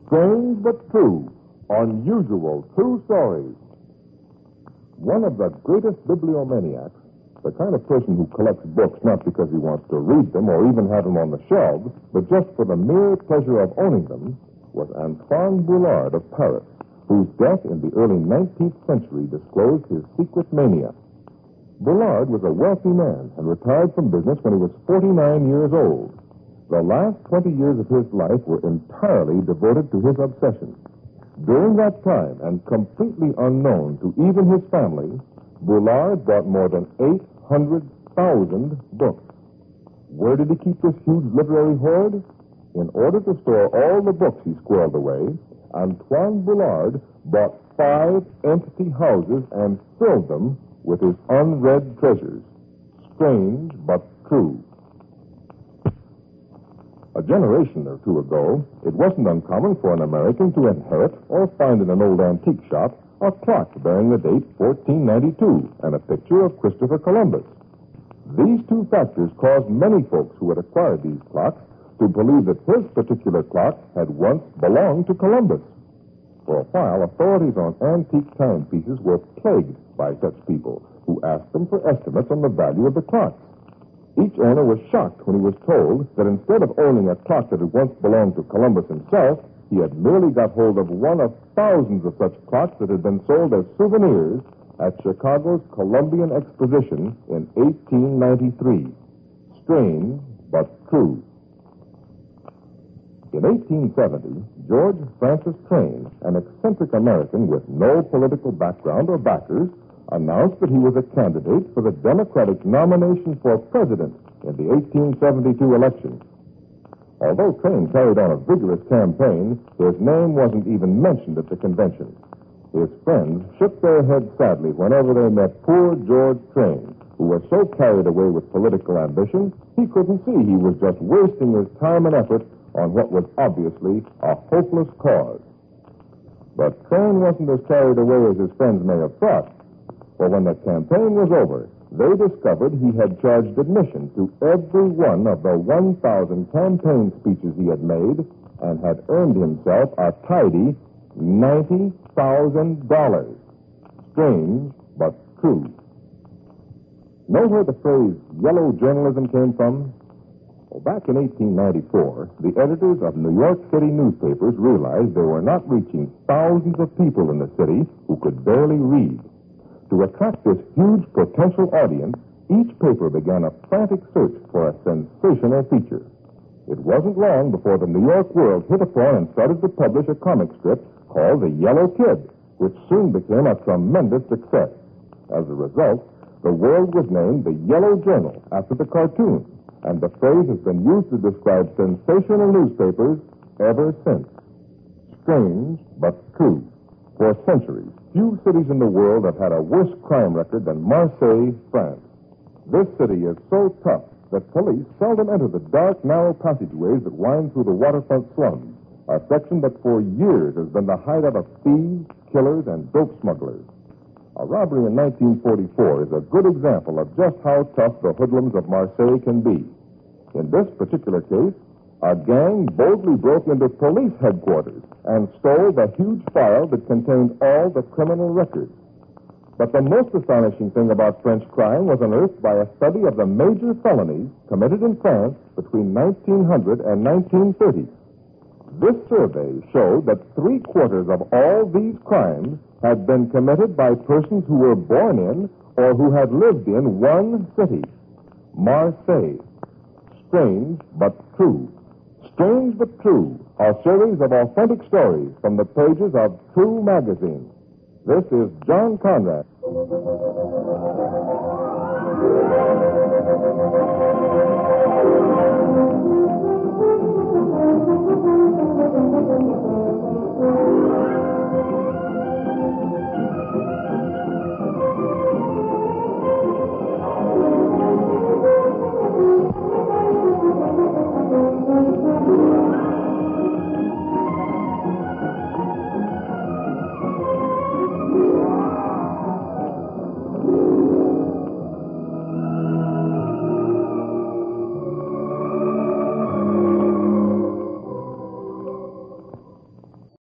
Strange but true, unusual true stories. One of the greatest bibliomaniacs, the kind of person who collects books not because he wants to read them or even have them on the shelves, but just for the mere pleasure of owning them, was Antoine Boulard of Paris, whose death in the early 19th century disclosed his secret mania. Boulard was a wealthy man and retired from business when he was 49 years old. The last 20 years of his life were entirely devoted to his obsession. During that time, and completely unknown to even his family, Boulard bought more than 800,000 books. Where did he keep this huge literary hoard? In order to store all the books he squirreled away, Antoine Boulard bought 5 empty houses and filled them with his unread treasures. Strange but true. A generation or two ago, it wasn't uncommon for an American to inherit or find in an old antique shop a clock bearing the date 1492 and a picture of Christopher Columbus. These two factors caused many folks who had acquired these clocks to believe that his particular clock had once belonged to Columbus. For a while, authorities on antique timepieces were plagued by such people who asked them for estimates on the value of the clocks. Each owner was shocked when he was told that instead of owning a clock that had once belonged to Columbus himself, he had merely got hold of one of thousands of such clocks that had been sold as souvenirs at Chicago's Columbian Exposition in 1893. Strange, but true. In 1870, George Francis Train, an eccentric American with no political background or backers, announced that he was a candidate for the Democratic nomination for president in the 1872 election. Although Train carried on a vigorous campaign, his name wasn't even mentioned at the convention. His friends shook their heads sadly whenever they met poor George Train, who was so carried away with political ambition, he couldn't see he was just wasting his time and effort on what was obviously a hopeless cause. But Train wasn't as carried away as his friends may have thought. For when the campaign was over, they discovered he had charged admission to every one of the 1,000 campaign speeches he had made and had earned himself a tidy $90,000. Strange, but true. Know where the phrase yellow journalism came from? Well, back in 1894, the editors of New York City newspapers realized they were not reaching thousands of people in the city who could barely read. To attract this huge potential audience, each paper began a frantic search for a sensational feature. It wasn't long before the New York World hit upon and started to publish a comic strip called The Yellow Kid, which soon became a tremendous success. As a result, the World was named the Yellow Journal after the cartoon, and the phrase has been used to describe sensational newspapers ever since. Strange, but true. For centuries, few cities in the world have had a worse crime record than Marseille, France. This city is so tough that police seldom enter the dark, narrow passageways that wind through the waterfront slums, a section that for years has been the hideout of thieves, killers, and dope smugglers. A robbery in 1944 is a good example of just how tough the hoodlums of Marseille can be. In this particular case, a gang boldly broke into police headquarters and stole the huge file that contained all the criminal records. But the most astonishing thing about French crime was unearthed by a study of the major felonies committed in France between 1900 and 1930. This survey showed that 3/4 of all these crimes had been committed by persons who were born in or who had lived in one city, Marseille. Strange but true. Strange but True, a series of authentic stories from the pages of True magazine. This is John Conrad.